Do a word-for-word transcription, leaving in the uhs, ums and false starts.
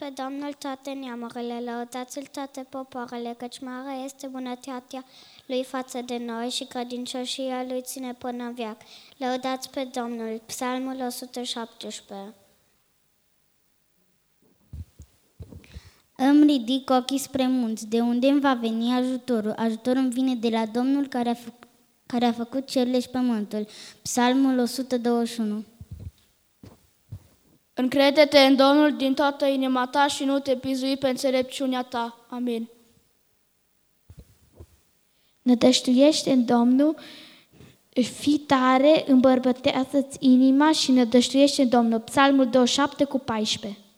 pe Domnul toate neamurile, lăudați-l toate popoarele, căci mare este bunătatea lui față de noi și credincioșia lui ține până în veac. Lăudați pe Domnul. Psalmul o sută șaptesprezece. Îmi ridic ochii spre munți, de unde îmi va veni ajutorul. Ajutorul îmi vine de la Domnul care a, fă- care a făcut cerurile și pământul. Psalmul o sută douăzeci și unu. Încrede-te în Domnul din toată inima ta și nu te bizui pe înțelepciunea ta. Amin. Nădăjduiește în Domnul, fii tare, îmbărbătează-ți inima și nădăjduiește în Domnul. Psalmul douăzeci și șapte cu paisprezece.